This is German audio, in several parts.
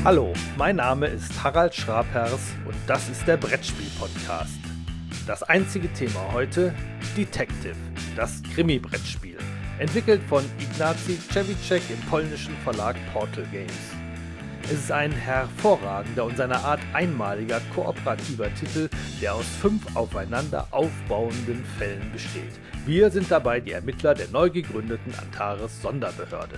Hallo, mein Name ist Harald Schrapers und das ist der Brettspiel-Podcast. Das einzige Thema heute: Detective, das Krimi-Brettspiel, entwickelt von Ignacy Trzewiczek im polnischen Verlag Portal Games. Es ist ein hervorragender und seiner Art einmaliger kooperativer Titel, der aus 5 aufeinander aufbauenden Fällen besteht. Wir sind dabei die Ermittler der neu gegründeten Antares Sonderbehörde.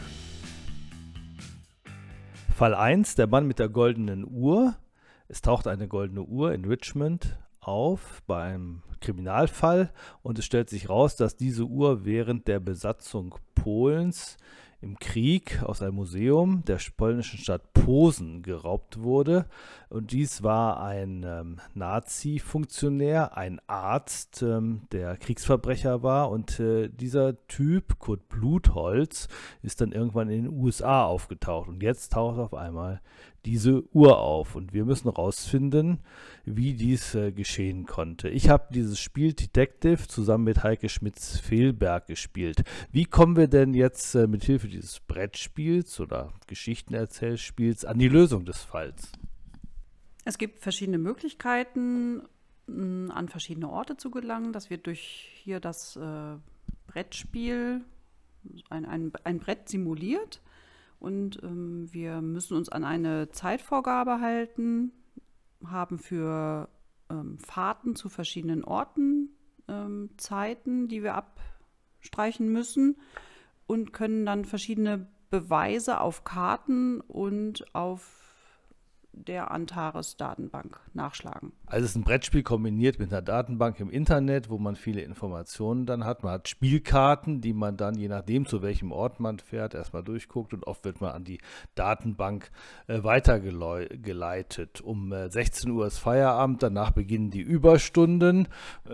Fall 1, der Mann mit der goldenen Uhr. Es taucht eine goldene Uhr in Richmond auf bei einem Kriminalfall und es stellt sich raus, dass diese Uhr während der Besatzung Polens im Krieg aus einem Museum der polnischen Stadt Posen geraubt wurde. Und dies war ein Nazi-Funktionär, ein Arzt, der Kriegsverbrecher war. Und dieser Typ, Kurt Blutholz, ist dann irgendwann in den USA aufgetaucht. Und jetzt taucht auf einmal diese Uhr auf. Und wir müssen herausfinden, wie dies geschehen konnte. Ich habe dieses Spiel Detective zusammen mit Heike Schmitz-Fehlberg gespielt. Wie kommen wir denn jetzt mit Hilfe dieses Brettspiels oder Geschichtenerzählspiels an die Lösung des Falls? Es gibt verschiedene Möglichkeiten, an verschiedene Orte zu gelangen. Das wird durch hier das Brettspiel, ein Brett simuliert. Und wir müssen uns an eine Zeitvorgabe halten, haben für Fahrten zu verschiedenen Orten Zeiten, die wir abstreichen müssen und können dann verschiedene Beweise auf Karten und auf der Antares-Datenbank nachschlagen. Also es ist ein Brettspiel kombiniert mit einer Datenbank im Internet, wo man viele Informationen dann hat. Man hat Spielkarten, die man dann, je nachdem zu welchem Ort man fährt, erstmal durchguckt und oft wird man an die Datenbank weitergeleitet. Um 16 Uhr ist Feierabend, danach beginnen die Überstunden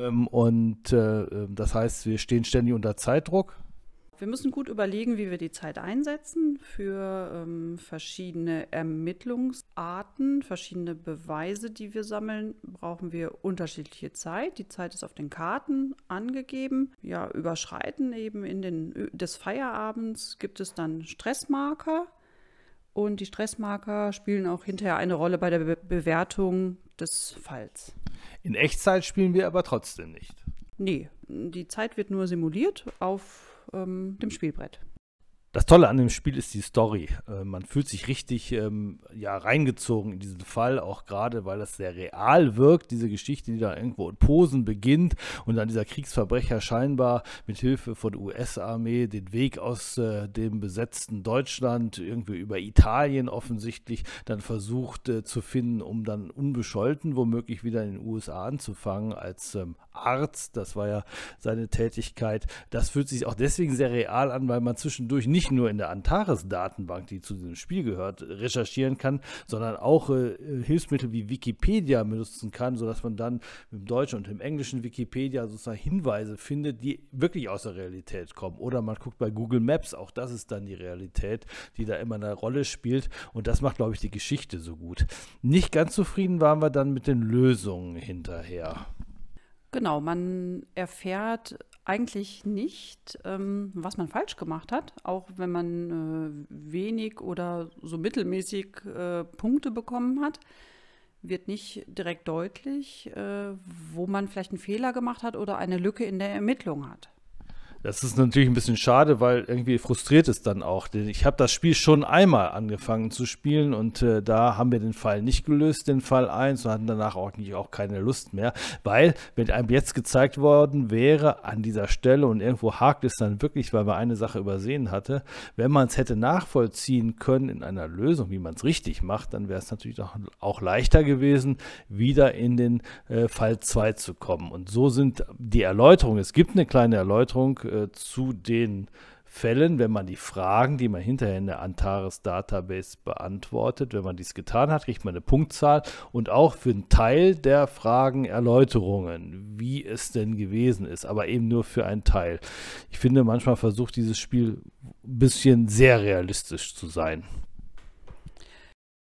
das heißt, wir stehen ständig unter Zeitdruck. Wir müssen gut überlegen, wie wir die Zeit einsetzen für verschiedene Ermittlungsarten, verschiedene Beweise, die wir sammeln, brauchen wir unterschiedliche Zeit. Die Zeit ist auf den Karten angegeben. Ja, überschreiten eben des Feierabends gibt es dann Stressmarker und die Stressmarker spielen auch hinterher eine Rolle bei der Bewertung des Falls. In Echtzeit spielen wir aber trotzdem nicht. Nee, die Zeit wird nur simuliert auf dem Spielbrett. Das Tolle an dem Spiel ist die Story. Man fühlt sich richtig reingezogen in diesen Fall, auch gerade, weil das sehr real wirkt, diese Geschichte, die da irgendwo in Posen beginnt und dann dieser Kriegsverbrecher scheinbar mit Hilfe von der US-Armee den Weg aus dem besetzten Deutschland irgendwie über Italien offensichtlich dann versucht zu finden, um dann unbescholten womöglich wieder in den USA anzufangen als Arzt. Das war ja seine Tätigkeit. Das fühlt sich auch deswegen sehr real an, weil man zwischendurch nicht nur in der Antares-Datenbank, die zu diesem Spiel gehört, recherchieren kann, sondern auch Hilfsmittel wie Wikipedia benutzen kann, sodass man dann im deutschen und im englischen Wikipedia sozusagen Hinweise findet, die wirklich aus der Realität kommen. Oder man guckt bei Google Maps, auch das ist dann die Realität, die da immer eine Rolle spielt. Und das macht, glaube ich, die Geschichte so gut. Nicht ganz zufrieden waren wir dann mit den Lösungen hinterher. Genau, man erfährt eigentlich nicht, was man falsch gemacht hat, auch wenn man wenig oder so mittelmäßig Punkte bekommen hat, wird nicht direkt deutlich, wo man vielleicht einen Fehler gemacht hat oder eine Lücke in der Ermittlung hat. Das ist natürlich ein bisschen schade, weil irgendwie frustriert es dann auch. Denn ich habe das Spiel schon einmal angefangen zu spielen und da haben wir den Fall nicht gelöst, den Fall 1, und hatten danach auch keine Lust mehr, weil, wenn einem jetzt gezeigt worden wäre an dieser Stelle und irgendwo hakt es dann wirklich, weil man eine Sache übersehen hatte, wenn man es hätte nachvollziehen können in einer Lösung, wie man es richtig macht, dann wäre es natürlich auch leichter gewesen, wieder in den Fall 2 zu kommen. Und so sind die Erläuterungen, es gibt eine kleine Erläuterung zu den Fällen, wenn man die Fragen, die man hinterher in der Antares Database beantwortet, wenn man dies getan hat, kriegt man eine Punktzahl und auch für einen Teil der Fragen Erläuterungen, wie es denn gewesen ist, aber eben nur für einen Teil. Ich finde, manchmal versucht dieses Spiel ein bisschen sehr realistisch zu sein.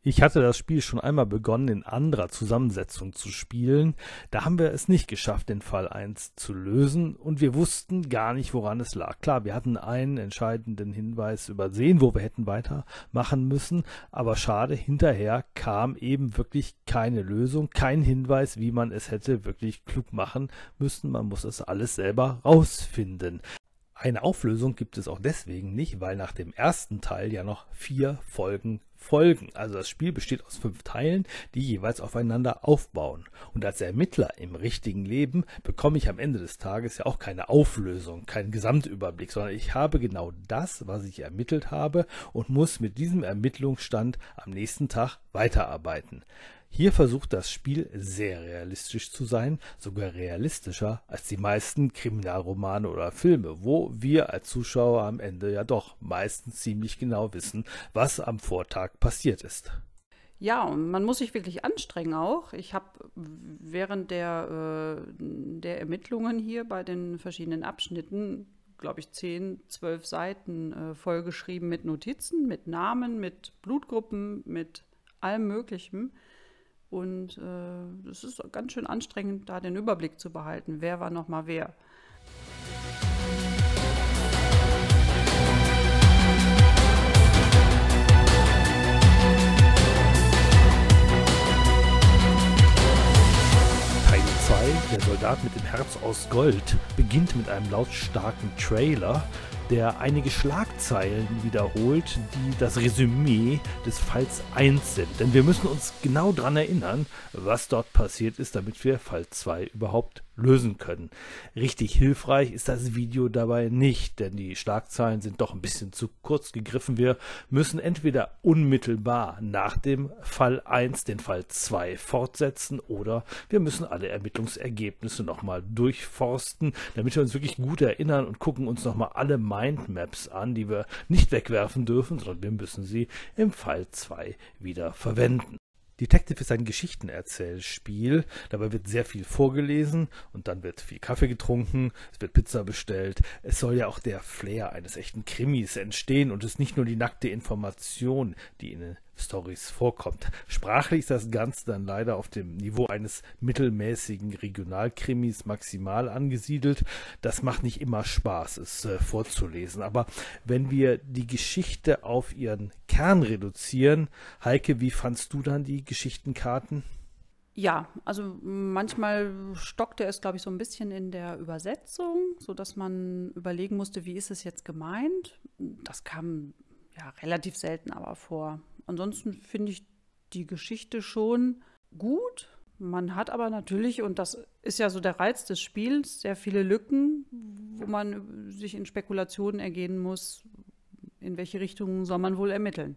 Ich hatte das Spiel schon einmal begonnen, in anderer Zusammensetzung zu spielen. Da haben wir es nicht geschafft, den Fall 1 zu lösen und wir wussten gar nicht, woran es lag. Klar, wir hatten einen entscheidenden Hinweis übersehen, wo wir hätten weitermachen müssen, aber schade, hinterher kam eben wirklich keine Lösung, kein Hinweis, wie man es hätte wirklich klug machen müssen. Man muss es alles selber rausfinden. Eine Auflösung gibt es auch deswegen nicht, weil nach dem ersten Teil ja noch 4 Folgen folgen. Also das Spiel besteht aus 5 Teilen, die jeweils aufeinander aufbauen. Und als Ermittler im richtigen Leben bekomme ich am Ende des Tages ja auch keine Auflösung, keinen Gesamtüberblick, sondern ich habe genau das, was ich ermittelt habe und muss mit diesem Ermittlungsstand am nächsten Tag weiterarbeiten. Hier versucht das Spiel sehr realistisch zu sein, sogar realistischer als die meisten Kriminalromane oder Filme, wo wir als Zuschauer am Ende ja doch meistens ziemlich genau wissen, was am Vortag passiert ist. Ja, und man muss sich wirklich anstrengen auch. Ich habe während der Ermittlungen hier bei den verschiedenen Abschnitten, glaube ich, 10, 12 Seiten vollgeschrieben mit Notizen, mit Namen, mit Blutgruppen, mit allem Möglichen. Und es ist ganz schön anstrengend, da den Überblick zu behalten, wer war nochmal wer. Teil 2, der Soldat mit dem Herz aus Gold, beginnt mit einem lautstarken Trailer, der einige Schlagzeilen wiederholt, die das Resümee des Falls 1 sind. Denn wir müssen uns genau daran erinnern, was dort passiert ist, damit wir Fall 2 überhaupt lösen können. Richtig hilfreich ist das Video dabei nicht, denn die Schlagzeilen sind doch ein bisschen zu kurz gegriffen. Wir müssen entweder unmittelbar nach dem Fall 1 den Fall 2 fortsetzen oder wir müssen alle Ermittlungsergebnisse nochmal durchforsten, damit wir uns wirklich gut erinnern und gucken uns nochmal alle Mindmaps an, die wir nicht wegwerfen dürfen, sondern wir müssen sie im Fall 2 wieder verwenden. Detective ist ein Geschichtenerzählspiel, dabei wird sehr viel vorgelesen und dann wird viel Kaffee getrunken, es wird Pizza bestellt. Es soll ja auch der Flair eines echten Krimis entstehen und es ist nicht nur die nackte Information, die in den Storys vorkommt. Sprachlich ist das Ganze dann leider auf dem Niveau eines mittelmäßigen Regionalkrimis maximal angesiedelt. Das macht nicht immer Spaß, es vorzulesen. Aber wenn wir die Geschichte auf ihren Kern reduzieren, Heike, wie fandst du dann die Geschichtenkarten? Ja, also manchmal stockte es, glaube ich, so ein bisschen in der Übersetzung, sodass man überlegen musste, wie ist es jetzt gemeint. Das kam ja relativ selten aber vor. Ansonsten finde ich die Geschichte schon gut. Man hat aber natürlich, und das ist ja so der Reiz des Spiels, sehr viele Lücken, wo man sich in Spekulationen ergehen muss, in welche Richtung soll man wohl ermitteln.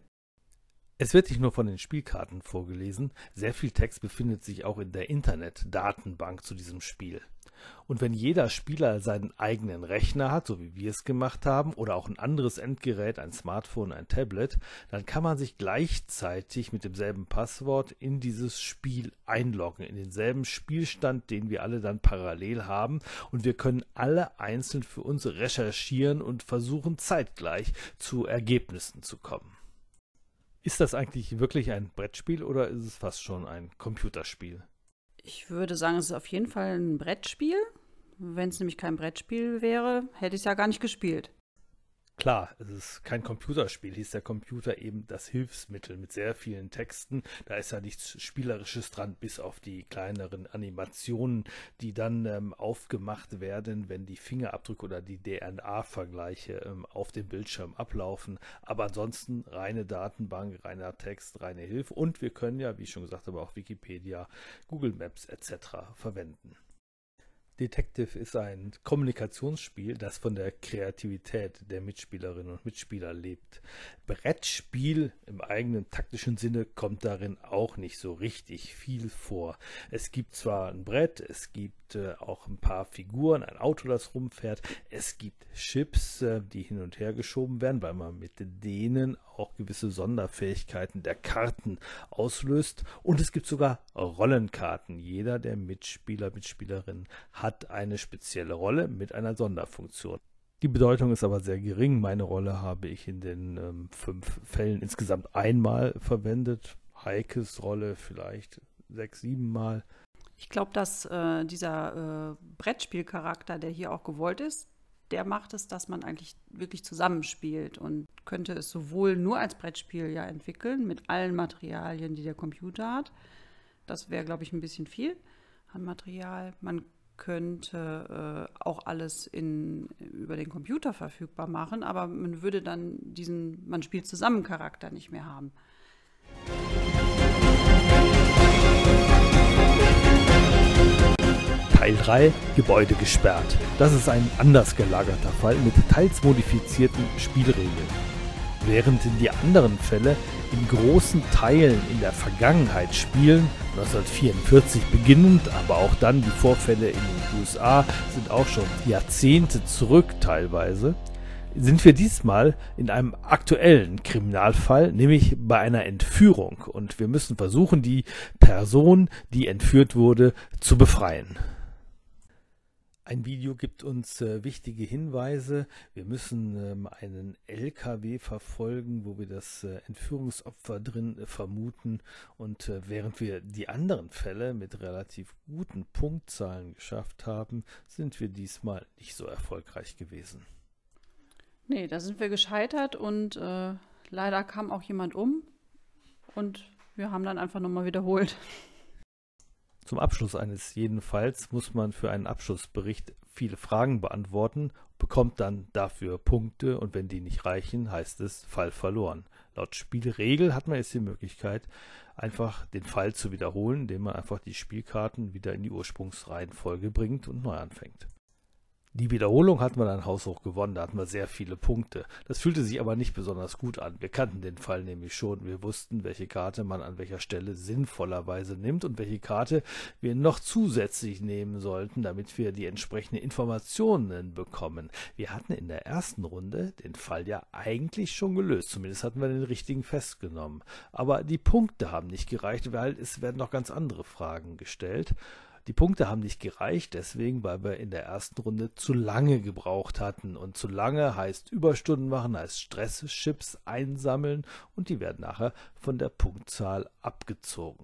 Es wird nicht nur von den Spielkarten vorgelesen, sehr viel Text befindet sich auch in der Internetdatenbank zu diesem Spiel. Und wenn jeder Spieler seinen eigenen Rechner hat, so wie wir es gemacht haben, oder auch ein anderes Endgerät, ein Smartphone, ein Tablet, dann kann man sich gleichzeitig mit demselben Passwort in dieses Spiel einloggen, in denselben Spielstand, den wir alle dann parallel haben. Und wir können alle einzeln für uns recherchieren und versuchen zeitgleich zu Ergebnissen zu kommen. Ist das eigentlich wirklich ein Brettspiel oder ist es fast schon ein Computerspiel? Ich würde sagen, es ist auf jeden Fall ein Brettspiel. Wenn es nämlich kein Brettspiel wäre, hätte ich es ja gar nicht gespielt. Klar, es ist kein Computerspiel, hier ist der Computer eben das Hilfsmittel mit sehr vielen Texten. Da ist ja nichts Spielerisches dran, bis auf die kleineren Animationen, die dann aufgemacht werden, wenn die Fingerabdrücke oder die DNA-Vergleiche auf dem Bildschirm ablaufen. Aber ansonsten reine Datenbank, reiner Text, reine Hilfe. Und wir können ja, wie ich schon gesagt habe, auch Wikipedia, Google Maps etc. verwenden. Detective ist ein Kommunikationsspiel, das von der Kreativität der Mitspielerinnen und Mitspieler lebt. Brettspiel im eigenen taktischen Sinne kommt darin auch nicht so richtig viel vor. Es gibt zwar ein Brett, es gibt auch ein paar Figuren, ein Auto, das rumfährt, es gibt Chips, die hin und her geschoben werden, weil man mit denen auch gewisse Sonderfähigkeiten der Karten auslöst, und es gibt sogar Rollenkarten. Jeder der Mitspieler, Mitspielerinnen hat eine spezielle Rolle mit einer Sonderfunktion. Die Bedeutung ist aber sehr gering. Meine Rolle habe ich in den 5 Fällen insgesamt einmal verwendet. Heikes Rolle vielleicht 6, 7 Mal. Ich glaube, dass dieser Brettspielcharakter, der hier auch gewollt ist, der macht es, dass man eigentlich wirklich zusammenspielt und könnte es sowohl nur als Brettspiel ja entwickeln, mit allen Materialien, die der Computer hat. Das wäre, glaube ich, ein bisschen viel an Material. Man könnte auch alles über den Computer verfügbar machen, aber man würde dann diesen Man spielt zusammen Charakter nicht mehr haben. Teil 3, Gebäude gesperrt. Das ist ein anders gelagerter Fall mit teils modifizierten Spielregeln. Während die anderen Fälle in großen Teilen in der Vergangenheit spielen, 1944 beginnend, aber auch dann die Vorfälle in den USA sind auch schon Jahrzehnte zurück teilweise, sind wir diesmal in einem aktuellen Kriminalfall, nämlich bei einer Entführung. Und wir müssen versuchen, die Person, die entführt wurde, zu befreien. Ein Video gibt uns wichtige Hinweise. Wir müssen einen LKW verfolgen, wo wir das Entführungsopfer drin vermuten. Und während wir die anderen Fälle mit relativ guten Punktzahlen geschafft haben, sind wir diesmal nicht so erfolgreich gewesen. Nee, da sind wir gescheitert und leider kam auch jemand um und wir haben dann einfach nochmal wiederholt. Zum Abschluss eines jeden Falls muss man für einen Abschlussbericht viele Fragen beantworten, bekommt dann dafür Punkte und wenn die nicht reichen, heißt es Fall verloren. Laut Spielregel hat man jetzt die Möglichkeit, einfach den Fall zu wiederholen, indem man einfach die Spielkarten wieder in die Ursprungsreihenfolge bringt und neu anfängt. Die Wiederholung hatten wir dann haushoch gewonnen, da hatten wir sehr viele Punkte. Das fühlte sich aber nicht besonders gut an. Wir kannten den Fall nämlich schon. Wir wussten, welche Karte man an welcher Stelle sinnvollerweise nimmt und welche Karte wir noch zusätzlich nehmen sollten, damit wir die entsprechenden Informationen bekommen. Wir hatten in der ersten Runde den Fall ja eigentlich schon gelöst. Zumindest hatten wir den richtigen festgenommen. Aber die Punkte haben nicht gereicht, weil es werden noch ganz andere Fragen gestellt. Die Punkte haben nicht gereicht, deswegen, weil wir in der ersten Runde zu lange gebraucht hatten. Und zu lange heißt Überstunden machen, heißt Stresschips einsammeln und die werden nachher von der Punktzahl abgezogen.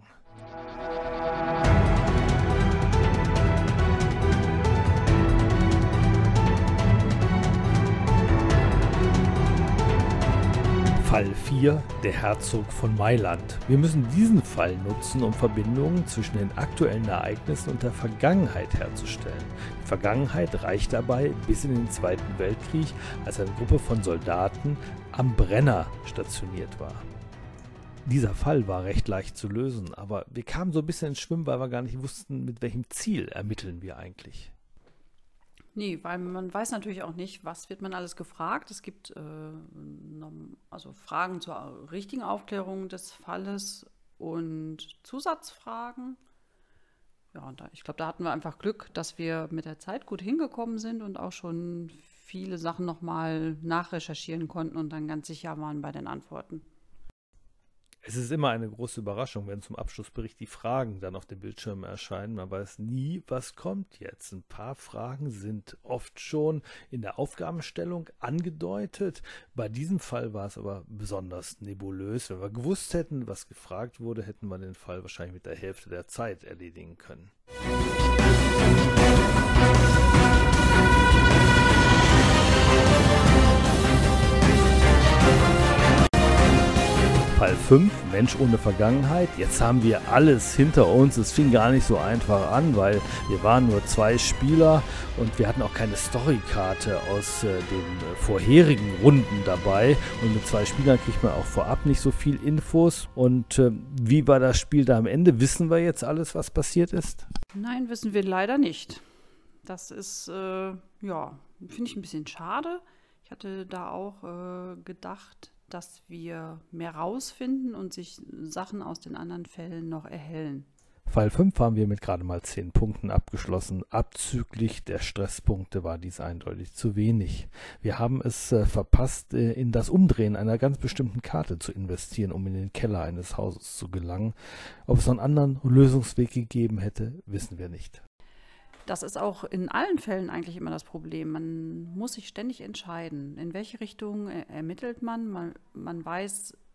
Fall 4, der Herzog von Mailand. Wir müssen diesen Fall nutzen, um Verbindungen zwischen den aktuellen Ereignissen und der Vergangenheit herzustellen. Die Vergangenheit reicht dabei bis in den Zweiten Weltkrieg, als eine Gruppe von Soldaten am Brenner stationiert war. Dieser Fall war recht leicht zu lösen, aber wir kamen so ein bisschen ins Schwimmen, weil wir gar nicht wussten, mit welchem Ziel ermitteln wir eigentlich. Nee, weil man weiß natürlich auch nicht, was wird man alles gefragt. Es gibt also Fragen zur richtigen Aufklärung des Falles und Zusatzfragen. Ja, und ich glaube, da hatten wir einfach Glück, dass wir mit der Zeit gut hingekommen sind und auch schon viele Sachen nochmal nachrecherchieren konnten und dann ganz sicher waren bei den Antworten. Es ist immer eine große Überraschung, wenn zum Abschlussbericht die Fragen dann auf dem Bildschirm erscheinen. Man weiß nie, was kommt jetzt. Ein paar Fragen sind oft schon in der Aufgabenstellung angedeutet. Bei diesem Fall war es aber besonders nebulös. Wenn wir gewusst hätten, was gefragt wurde, hätten wir den Fall wahrscheinlich mit der Hälfte der Zeit erledigen können. Fall 5, Mensch ohne Vergangenheit. Jetzt haben wir alles hinter uns. Es fing gar nicht so einfach an, weil wir waren nur 2 Spieler und wir hatten auch keine Storykarte aus den vorherigen Runden dabei. Und mit 2 Spielern kriegt man auch vorab nicht so viel Infos. Und wie war das Spiel da am Ende? Wissen wir jetzt alles, was passiert ist? Nein, wissen wir leider nicht. Das ist, finde ich ein bisschen schade. Ich hatte da auch gedacht, dass wir mehr rausfinden und sich Sachen aus den anderen Fällen noch erhellen. Fall 5 haben wir mit gerade mal 10 Punkten abgeschlossen. Abzüglich der Stresspunkte war dies eindeutig zu wenig. Wir haben es verpasst, in das Umdrehen einer ganz bestimmten Karte zu investieren, um in den Keller eines Hauses zu gelangen. Ob es noch einen anderen Lösungsweg gegeben hätte, wissen wir nicht. Das ist auch in allen Fällen eigentlich immer das Problem. Man muss sich ständig entscheiden, in welche Richtung ermittelt man. Man weiß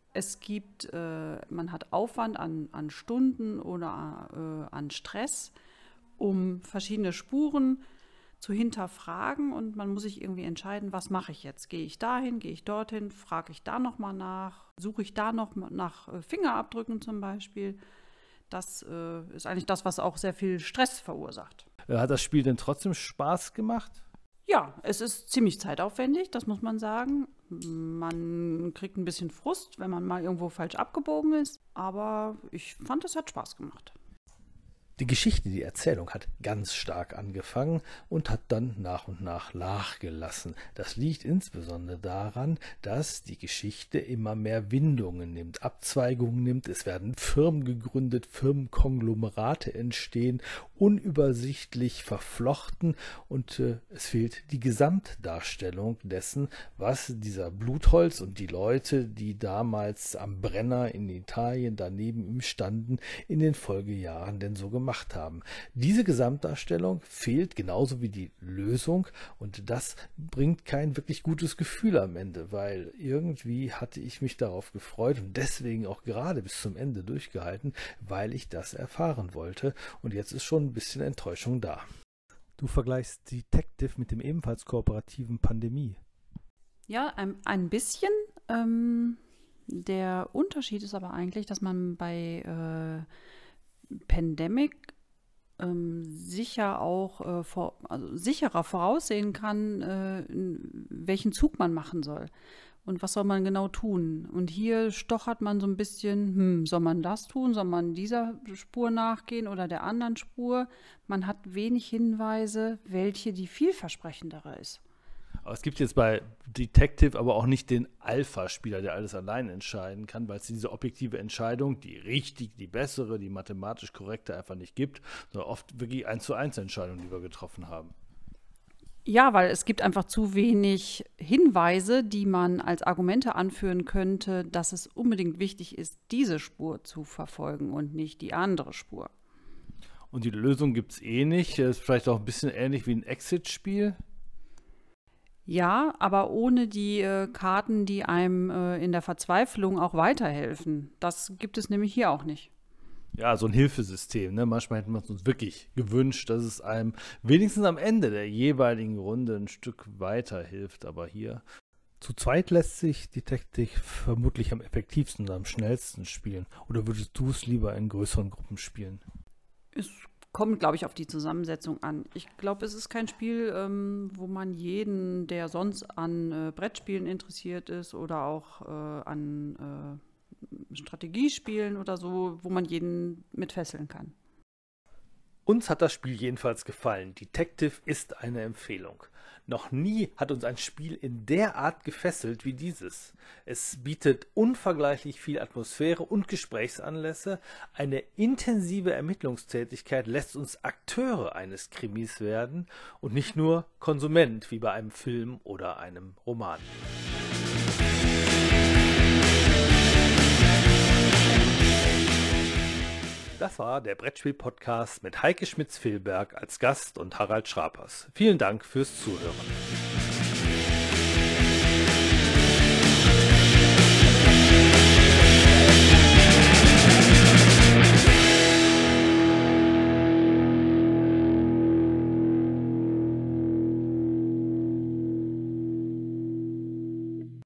Man hat Aufwand an Stunden oder an Stress, um verschiedene Spuren zu hinterfragen, und man muss sich irgendwie entscheiden, was mache ich jetzt? Gehe ich dahin, gehe ich dorthin, frage ich da nochmal nach, suche ich da noch nach Fingerabdrücken zum Beispiel. Das ist eigentlich das, was auch sehr viel Stress verursacht. Hat das Spiel denn trotzdem Spaß gemacht? Ja, es ist ziemlich zeitaufwendig, das muss man sagen. Man kriegt ein bisschen Frust, wenn man mal irgendwo falsch abgebogen ist, aber ich fand, es hat Spaß gemacht. Die Geschichte, die Erzählung hat ganz stark angefangen und hat dann nach und nach nachgelassen. Das liegt insbesondere daran, dass die Geschichte immer mehr Windungen nimmt, Abzweigungen nimmt. Es werden Firmen gegründet, Firmenkonglomerate entstehen, unübersichtlich verflochten, und es fehlt die Gesamtdarstellung dessen, was dieser Blutholz und die Leute, die damals am Brenner in Italien daneben ihm standen, in den Folgejahren denn so gemacht haben. Diese Gesamtdarstellung fehlt, genauso wie die Lösung, und das bringt kein wirklich gutes Gefühl am Ende, weil irgendwie hatte ich mich darauf gefreut und deswegen auch gerade bis zum Ende durchgehalten, weil ich das erfahren wollte, und jetzt ist schon ein bisschen Enttäuschung da. Du vergleichst Detective mit dem ebenfalls kooperativen Pandemie. Ja, ein bisschen. Der Unterschied ist aber eigentlich, dass man bei Pandemic sicherer voraussehen kann, welchen Zug man machen soll und was soll man genau tun. Und hier stochert man so ein bisschen, soll man das tun, soll man dieser Spur nachgehen oder der anderen Spur? Man hat wenig Hinweise, welche die vielversprechendere ist. Aber es gibt jetzt bei Detective aber auch nicht den Alpha-Spieler, der alles allein entscheiden kann, weil es diese objektive Entscheidung, die richtig, die bessere, die mathematisch korrekte einfach nicht gibt, sondern oft wirklich 1:1 Entscheidungen, die wir getroffen haben. Ja, weil es gibt einfach zu wenig Hinweise, die man als Argumente anführen könnte, dass es unbedingt wichtig ist, diese Spur zu verfolgen und nicht die andere Spur. Und die Lösung gibt es eh nicht. Ist vielleicht auch ein bisschen ähnlich wie ein Exit-Spiel. Ja, aber ohne die Karten, die einem in der Verzweiflung auch weiterhelfen. Das gibt es nämlich hier auch nicht. Ja, so ein Hilfesystem. Ne? Manchmal hätten wir es uns wirklich gewünscht, dass es einem wenigstens am Ende der jeweiligen Runde ein Stück weiterhilft. Aber hier. Zu zweit lässt sich Detective vermutlich am effektivsten und am schnellsten spielen. Oder würdest du es lieber in größeren Gruppen spielen? Es kommt, glaube ich, auf die Zusammensetzung an. Ich glaube, es ist kein Spiel, wo man jeden, der sonst an Brettspielen interessiert ist oder auch an Strategiespielen oder so, wo man jeden mit fesseln kann. Uns hat das Spiel jedenfalls gefallen. Detective ist eine Empfehlung. Noch nie hat uns ein Spiel in der Art gefesselt wie dieses. Es bietet unvergleichlich viel Atmosphäre und Gesprächsanlässe. Eine intensive Ermittlungstätigkeit lässt uns Akteure eines Krimis werden und nicht nur Konsument wie bei einem Film oder einem Roman. Das war der Brettspiel-Podcast mit Heike Schmitz-Fehlberg als Gast und Harald Schrapers. Vielen Dank fürs Zuhören.